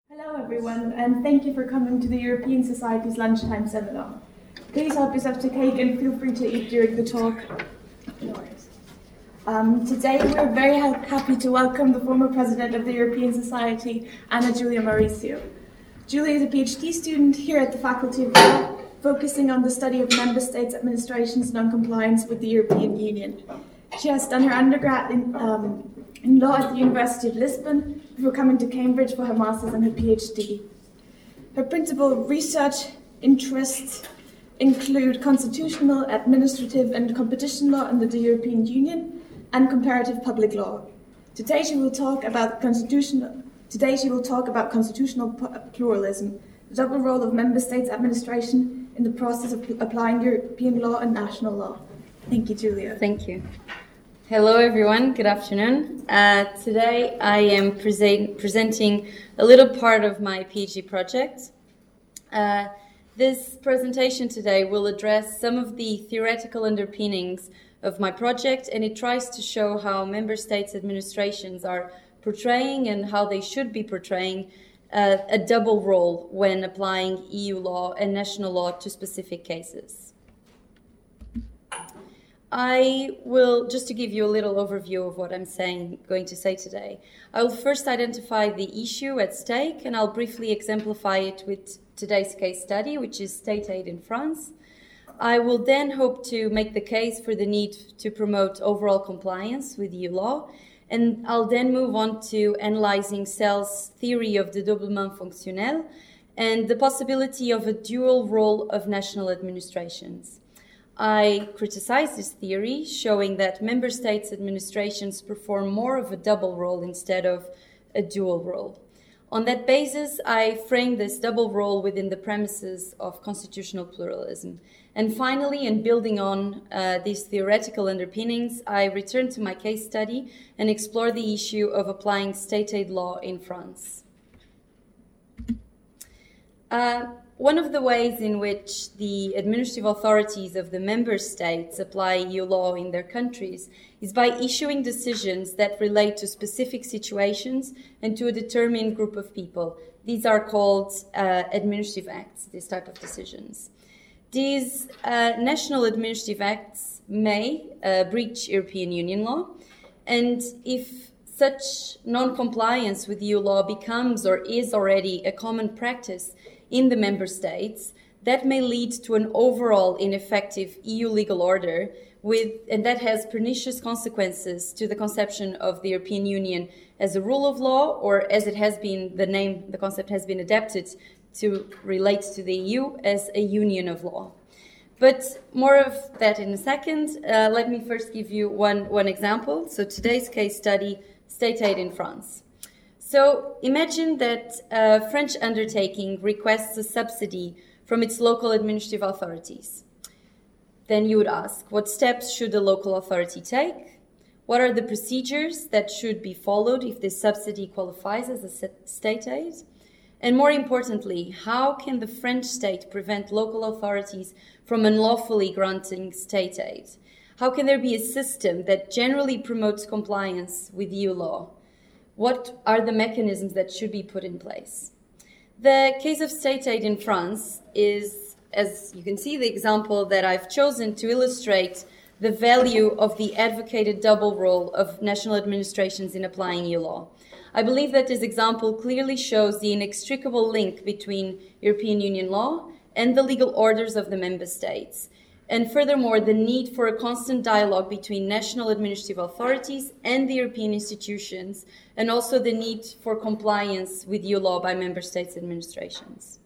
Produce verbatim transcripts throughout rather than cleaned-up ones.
Hello everyone, and thank you for coming to the European Society's lunchtime seminar. Please help yourself to cake and feel free to eat during the talk. No worries. Um, today we're very ha- happy to welcome the former president of the European Society, Anna Giulia Maurizio. Giulia is a PhD student here at the Faculty of Law, focusing on the study of member states' administration's non-compliance with the European Union. She has done her undergrad in, um, in law at the University of Lisbon before coming to Cambridge for her master's and her PhD. Her principal research interests include constitutional, administrative, and competition law under the European Union and comparative public law. Today she will talk about constitutional. Today she will talk about constitutional pluralism, the double role of member states' administration in the process of applying European law and national law. Thank you, Giulia. Thank you. Hello, everyone. Good afternoon. Uh, today I am present, presenting a little part of my PhD project. Uh, this presentation today will address some of the theoretical underpinnings of my project, and it tries to show how member states' administrations are portraying and how they should be portraying uh, a double role when applying E U law and national law to specific cases. I will, just to give you a little overview of what I'm saying, going to say today, I will first identify the issue at stake, and I'll briefly exemplify it with today's case study, which is state aid in France. I will then hope to make the case for the need to promote overall compliance with E U law, and I'll then move on to analyzing Sell's theory of the doublement fonctionnel and the possibility of a dual role of national administrations. I criticize this theory, showing that member states' administrations perform more of a double role instead of a dual role. On that basis, I frame this double role within the premises of constitutional pluralism. And finally, in building on uh, these theoretical underpinnings, I return to my case study and explore the issue of applying state aid law in France. Uh, One of the ways in which the administrative authorities of the member states apply E U law in their countries is by issuing decisions that relate to specific situations and to a determined group of people. These are called uh, administrative acts, this type of decisions. These uh, national administrative acts may uh, breach European Union law, and if such non-compliance with E U law becomes or is already a common practice in the member states, that may lead to an overall ineffective E U legal order, with, and that has pernicious consequences to the conception of the European Union as a rule of law, or as it has been, the name, the concept has been adapted to relate to the E U as a union of law. But more of that in a second. Uh, let me first give you one, one example. So today's case study, state aid in France. So imagine that a French undertaking requests a subsidy from its local administrative authorities. Then you would ask, what steps should the local authority take? What are the procedures that should be followed if this subsidy qualifies as a state aid? And more importantly, how can the French state prevent local authorities from unlawfully granting state aid? How can there be a system that generally promotes compliance with E U law? What are the mechanisms that should be put in place? The case of state aid in France is, as you can see, the example that I've chosen to illustrate the value of the advocated double role of national administrations in applying E U law. I believe that this example clearly shows the inextricable link between European Union law and the legal orders of the member states, and furthermore, the need for a constant dialogue between national administrative authorities and the European institutions, and also the need for compliance with E U law by member states' administrations.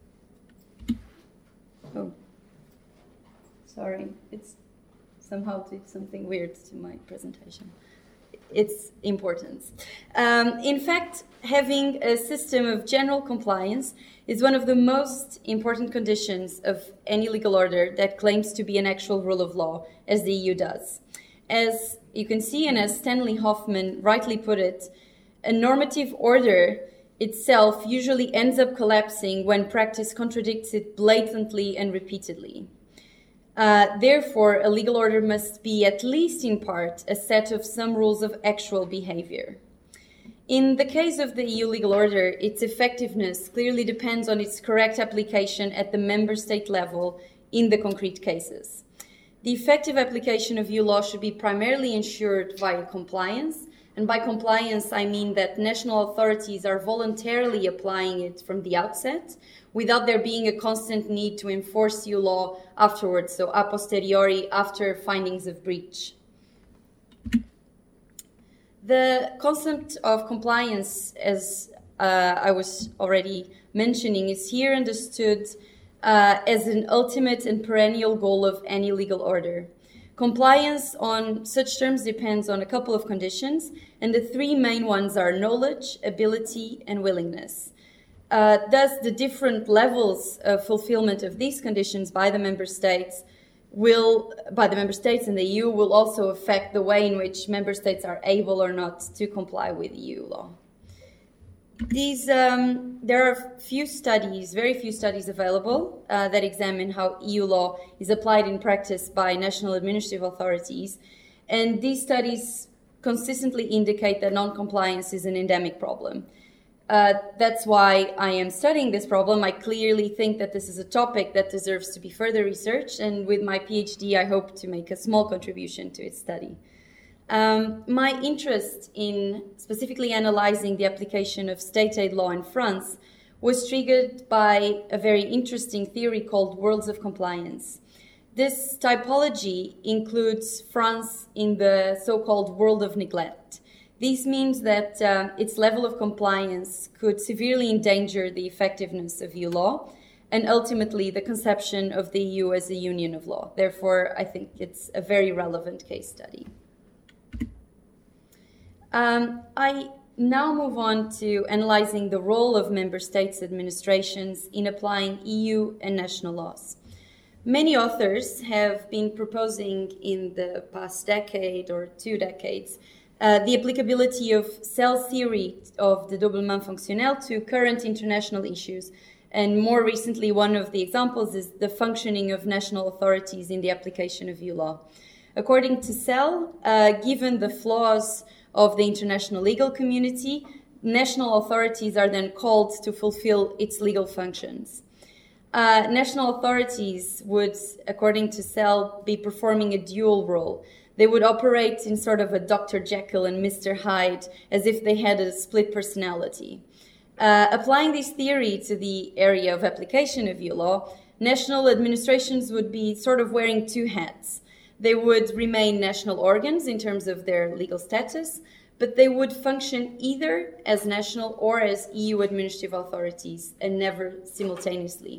Oh, sorry, it's somehow did something weird to my presentation. Its importance. Um, in fact, having a system of general compliance is one of the most important conditions of any legal order that claims to be an actual rule of law, as the E U does. As you can see, and as Stanley Hoffman rightly put it, a normative order itself usually ends up collapsing when practice contradicts it blatantly and repeatedly. Uh, therefore, a legal order must be, at least in part, a set of some rules of actual behavior. In the case of the E U legal order, its effectiveness clearly depends on its correct application at the member state level in the concrete cases. The effective application of E U law should be primarily ensured via compliance, and by compliance I mean that national authorities are voluntarily applying it from the outset, without there being a constant need to enforce E U law afterwards, so a posteriori, after findings of breach. The concept of compliance, as uh, I was already mentioning, is here understood uh, as an ultimate and perennial goal of any legal order. Compliance on such terms depends on a couple of conditions, and the three main ones are knowledge, ability, and willingness. Uh, thus, the different levels of fulfillment of these conditions by the member states will, by the member states and the E U, will also affect the way in which member states are able or not to comply with E U law. These, um, there are few studies, very few studies available uh, that examine how E U law is applied in practice by national administrative authorities, and these studies consistently indicate that non-compliance is an endemic problem. Uh, that's why I am studying this problem. I clearly think that this is a topic that deserves to be further researched, and with my PhD I hope to make a small contribution to its study. Um, my interest in specifically analyzing the application of state aid law in France was triggered by a very interesting theory called worlds of compliance. This typology includes France in the so-called world of neglect. This means that uh, its level of compliance could severely endanger the effectiveness of E U law and ultimately the conception of the E U as a union of law. Therefore, I think it's a very relevant case study. Um, I now move on to analyzing the role of member states' administrations in applying E U and national laws. Many authors have been proposing in the past decade or two decades Uh, the applicability of Cell's theory of the doublement fonctionnel to current international issues. And more recently, one of the examples is the functioning of national authorities in the application of E U law. According to Cell, uh, given the flaws of the international legal community, national authorities are then called to fulfill its legal functions. Uh, national authorities would, according to Cell, be performing a dual role. They would operate in sort of a Doctor Jekyll and Mister Hyde, as if they had a split personality. Uh, applying this theory to the area of application of E U law, national administrations would be sort of wearing two hats. They would remain national organs in terms of their legal status, but they would function either as national or as E U administrative authorities, and never simultaneously.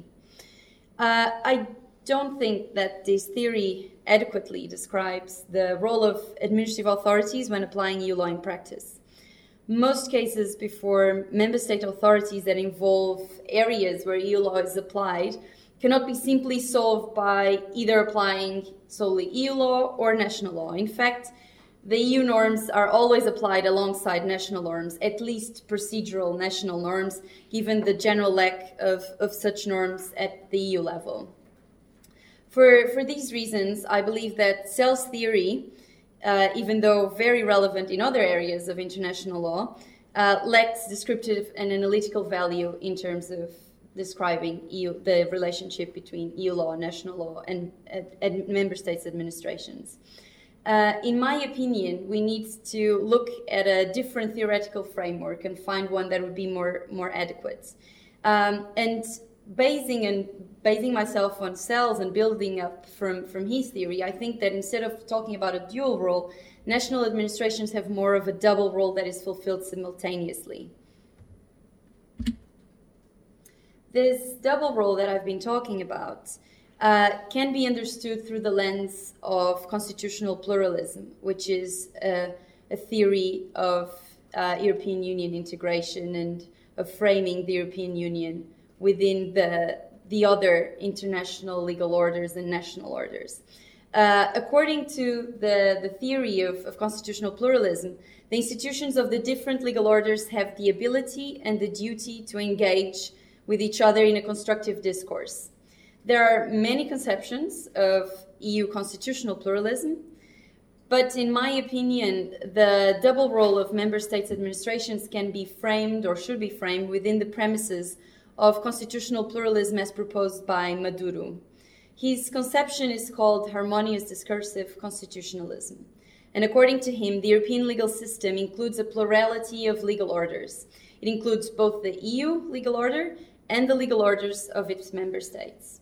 Uh, I don't think that this theory adequately describes the role of administrative authorities when applying E U law in practice. Most cases before member state authorities that involve areas where E U law is applied cannot be simply solved by either applying solely E U law or national law. In fact, the E U norms are always applied alongside national norms, at least procedural national norms, given the general lack of, of such norms at the E U level. For, for these reasons, I believe that Cell's theory, uh, even though very relevant in other areas of international law, uh, lacks descriptive and analytical value in terms of describing E U, the relationship between E U law, national law, and, and, and member states' administrations. Uh, in my opinion, we need to look at a different theoretical framework and find one that would be more, more adequate. Um, and basing and basing myself on Cell's and building up from, from his theory, I think that instead of talking about a dual role, national administrations have more of a double role that is fulfilled simultaneously. This double role that I've been talking about uh, can be understood through the lens of constitutional pluralism, which is a, a theory of uh, European Union integration and of framing the European Union within the, the other international legal orders and national orders. Uh, according to the, the theory of, of constitutional pluralism, the institutions of the different legal orders have the ability and the duty to engage with each other in a constructive discourse. There are many conceptions of E U constitutional pluralism. But in my opinion, the double role of member states' administrations can be framed or should be framed within the premises of constitutional pluralism as proposed by Maduro. His conception is called harmonious discursive constitutionalism. And according to him, the European legal system includes a plurality of legal orders. It includes both the E U legal order and the legal orders of its member states.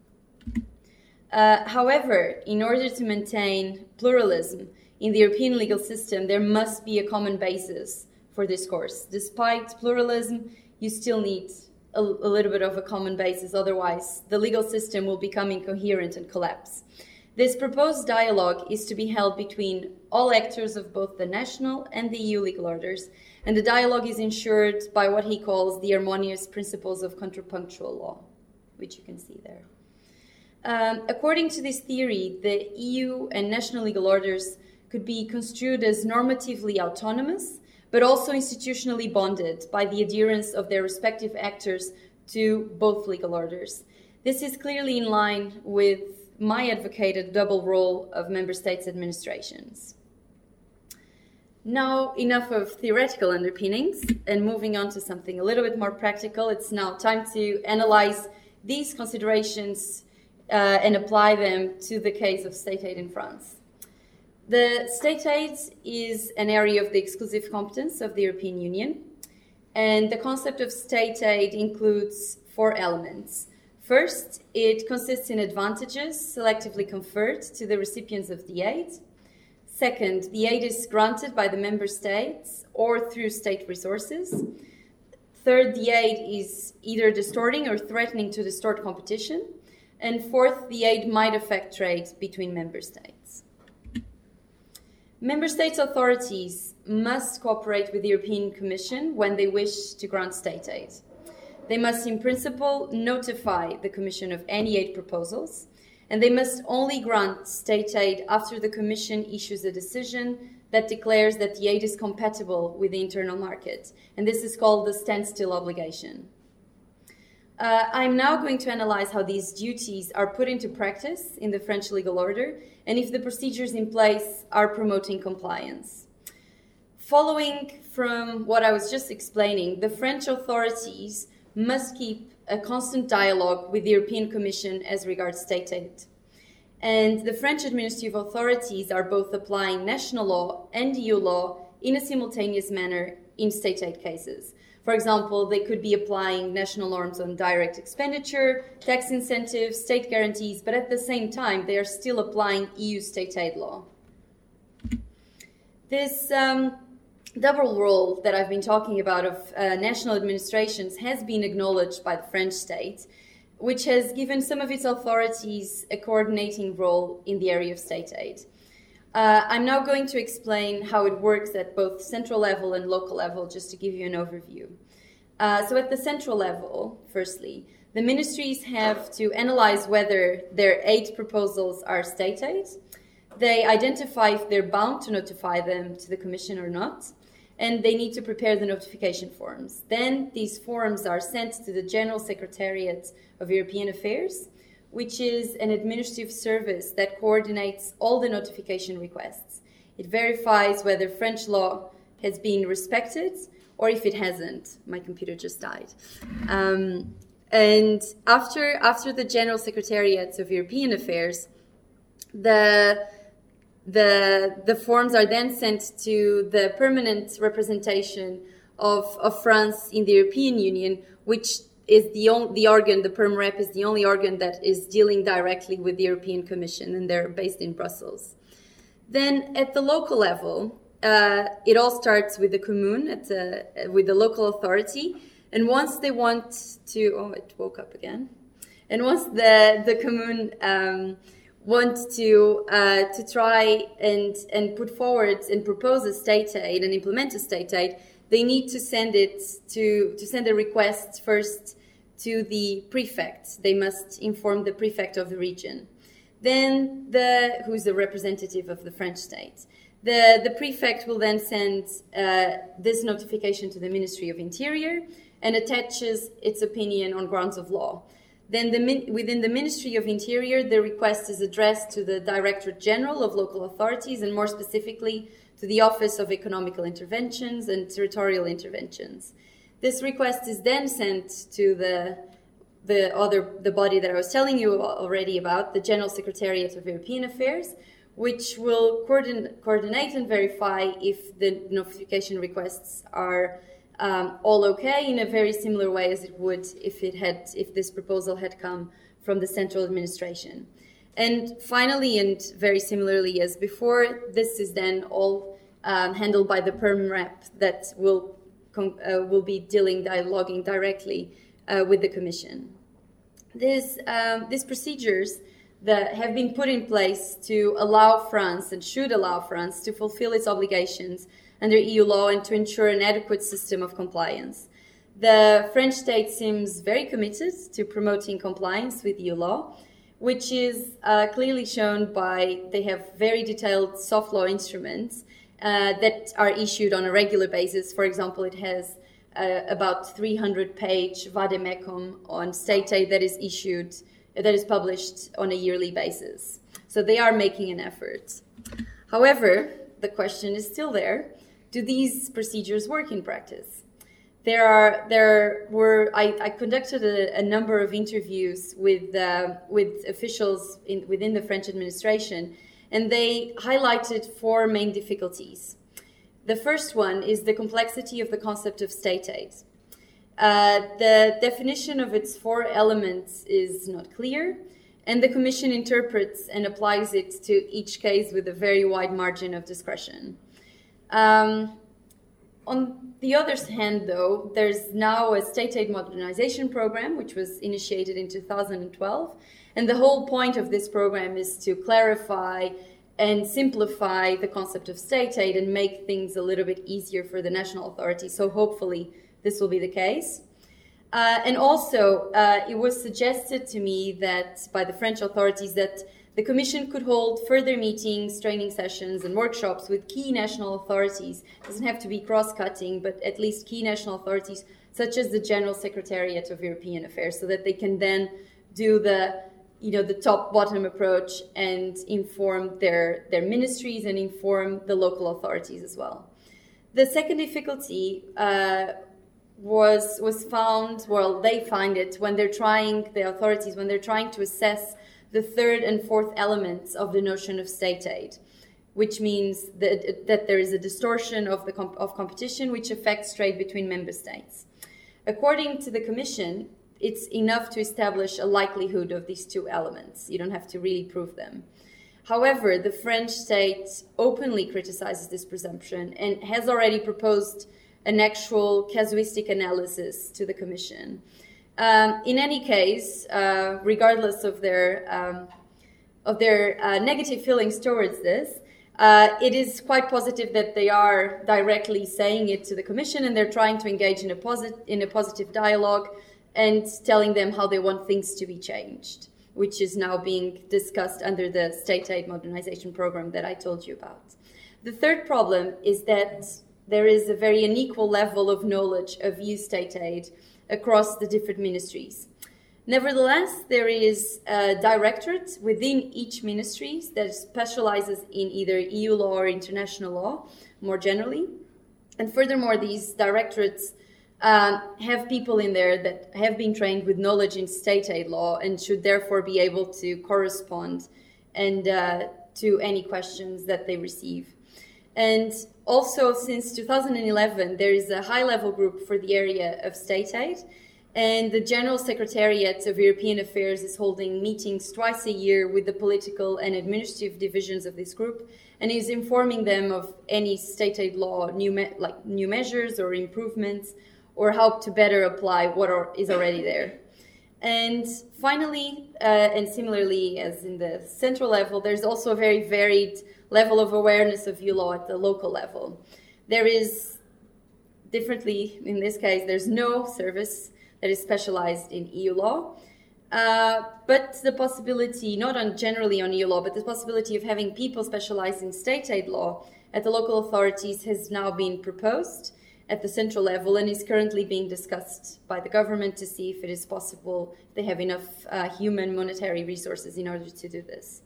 Uh, however, in order to maintain pluralism in the European legal system, there must be a common basis for discourse. Despite pluralism, you still need a, a little bit of a common basis, otherwise the legal system will become incoherent and collapse. This proposed dialogue is to be held between all actors of both the national and the E U legal orders, and the dialogue is ensured by what he calls the harmonious principles of contrapunctual law, which you can see there. Um, according to this theory, the E U and national legal orders could be construed as normatively autonomous, but also institutionally bonded by the adherence of their respective actors to both legal orders. This is clearly in line with my advocated double role of member states' administrations. Now, enough of theoretical underpinnings, and moving on to something a little bit more practical, it's now time to analyze these considerations uh, and apply them to the case of state aid in France. The state aid is an area of the exclusive competence of the European Union, and the concept of state aid includes four elements. First, it consists in advantages selectively conferred to the recipients of the aid. Second, the aid is granted by the member states or through state resources. Third, the aid is either distorting or threatening to distort competition. And fourth, the aid might affect trade between member states. Member states' authorities must cooperate with the European Commission when they wish to grant state aid. They must, in principle, notify the Commission of any aid proposals, and they must only grant state aid after the Commission issues a decision that declares that the aid is compatible with the internal market, and this is called the standstill obligation. Uh, I'm now going to analyze how these duties are put into practice in the French legal order, and if the procedures in place are promoting compliance. Following from what I was just explaining, the French authorities must keep a constant dialogue with the European Commission as regards state aid. And the French administrative authorities are both applying national law and E U law in a simultaneous manner in state aid cases. For example, they could be applying national norms on direct expenditure, tax incentives, state guarantees, but at the same time, they are still applying E U state aid law. This um, double role that I've been talking about of uh, national administrations has been acknowledged by the French state, which has given some of its authorities a coordinating role in the area of state aid. Uh, I'm now going to explain how it works at both central level and local level, just to give you an overview. Uh, so at the central level, firstly, the ministries have to analyze whether their aid proposals are state aid. They identify if they're bound to notify them to the Commission or not, and they need to prepare the notification forms. Then these forms are sent to the General Secretariat of European Affairs, which is an administrative service that coordinates all the notification requests. It verifies whether French law has been respected or if it hasn't. My computer just died. Um, and after, after the General Secretariat of European Affairs, the, the, the forms are then sent to the permanent representation of, of France in the European Union, which is the only, the organ, the Perm Rep is the only organ that is dealing directly with the European Commission, and they're based in Brussels. Then at the local level, uh, it all starts with the commune, at the, with the local authority, and once they want to, oh, it woke up again, and once the, the commune um, want to uh, to try and, and put forward and propose a state aid and implement a state aid, they need to send it to, to send a request first to the prefect. They must inform the prefect of the region. Then the, who's the representative of the French state. The, the prefect will then send uh, this notification to the Ministry of Interior and attaches its opinion on grounds of law. then the min- within the Ministry of Interior, the request is addressed to the Directorate General of Local Authorities, and more specifically to the Office of Economical Interventions and Territorial Interventions. This request is then sent to the the other the body that I was telling you already about, the General Secretariat of European Affairs, which will coordin- coordinate and verify if the notification requests are um, all okay, in a very similar way as it would if it had if this proposal had come from the central administration. And finally, and very similarly as before, this is then all um, handled by the Perm Rep that will com- uh, will be dealing, dialoguing directly uh, with the Commission. This, um, these procedures that have been put in place to allow France, and should allow France, to fulfill its obligations under E U law and to ensure an adequate system of compliance. The French state seems very committed to promoting compliance with E U law, which is uh, clearly shown by they have very detailed soft law instruments uh, that are issued on a regular basis. For example, it has uh, about three hundred page vademecum on state aid that is issued, that is published on a yearly basis. So they are making an effort. However, the question is still there. Do these procedures work in practice? There are, there were, I, I conducted a, a number of interviews with, uh, with officials in, within the French administration, and they highlighted four main difficulties. The first one is the complexity of the concept of state aid. Uh, the definition of its four elements is not clear, and the Commission interprets and applies it to each case with a very wide margin of discretion. Um, on the other hand, though, there's now a state aid modernization program, which was initiated in two thousand twelve, and the whole point of this program is to clarify and simplify the concept of state aid and make things a little bit easier for the national authorities. So hopefully this will be the case. Uh, and also, uh, it was suggested to me that by the French authorities that the Commission could hold further meetings, training sessions, and workshops with key national authorities. It doesn't have to be cross-cutting, but at least key national authorities, such as the General Secretariat of European Affairs, so that they can then do the, you know, the top-bottom approach and inform their, their ministries and inform the local authorities as well. The second difficulty uh, was was found, well, they find it when they're trying, the authorities, when they're trying to assess the third and fourth elements of the notion of state aid, which means that, that there is a distortion of, the comp- of competition which affects trade between member states. According to the Commission, it's enough to establish a likelihood of these two elements. You don't have to really prove them. However, the French state openly criticizes this presumption and has already proposed an actual casuistic analysis to the Commission. Um, in any case, uh, regardless of their um, of their uh, negative feelings towards this, uh, it is quite positive that they are directly saying it to the Commission, and they're trying to engage in a posit- in a positive dialogue and telling them how they want things to be changed, which is now being discussed under the state aid modernization program that I told you about. The third problem is that there is a very unequal level of knowledge of E U state aid across the different ministries. Nevertheless, there is a directorate within each ministry that specializes in either E U law or international law, more generally. And furthermore, these directorates uh, have people in there that have been trained with knowledge in state aid law and should therefore be able to correspond and uh, to any questions that they receive. And also, since two thousand eleven, there is a high-level group for the area of state aid, and the General Secretariat of European Affairs is holding meetings twice a year with the political and administrative divisions of this group, and is informing them of any state aid law, new me- like new measures or improvements, or how to better apply what are, is already there. And finally, uh, and similarly as in the central level, there's also a very varied level of awareness of E U law at the local level. There is, differently in this case, there's no service that is specialized in E U law, uh, but the possibility, not on generally on E U law, but the possibility of having people specialized in state aid law at the local authorities has now been proposed, at the central level and is currently being discussed by the government to see if it is possible, if they have enough uh, human monetary resources in order to do this.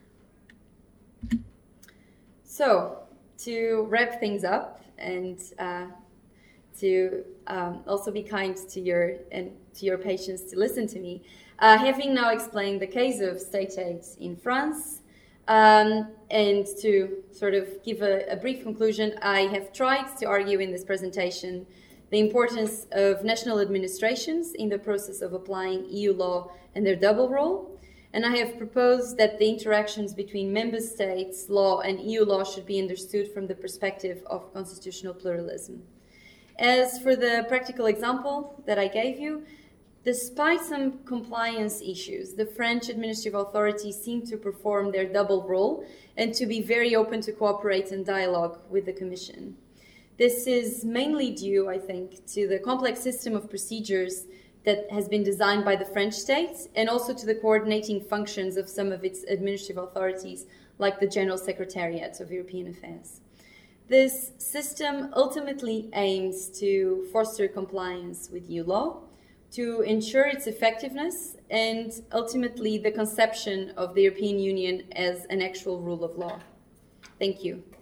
So, to wrap things up and uh, to um, also be kind to your and to your patience to listen to me, uh, having now explained the case of state aid in France, um, and to sort of give a, a brief conclusion, I have tried to argue in this presentation the importance of national administrations in the process of applying E U law and their double role. And I have proposed that the interactions between member states' law and E U law should be understood from the perspective of constitutional pluralism. As for the practical example that I gave you, despite some compliance issues, the French administrative authorities seem to perform their double role and to be very open to cooperate and dialogue with the Commission. This is mainly due, I think, to the complex system of procedures that has been designed by the French state, and also to the coordinating functions of some of its administrative authorities, like the General Secretariat of European Affairs. This system ultimately aims to foster compliance with E U law, to ensure its effectiveness, and ultimately the conception of the European Union as an actual rule of law. Thank you.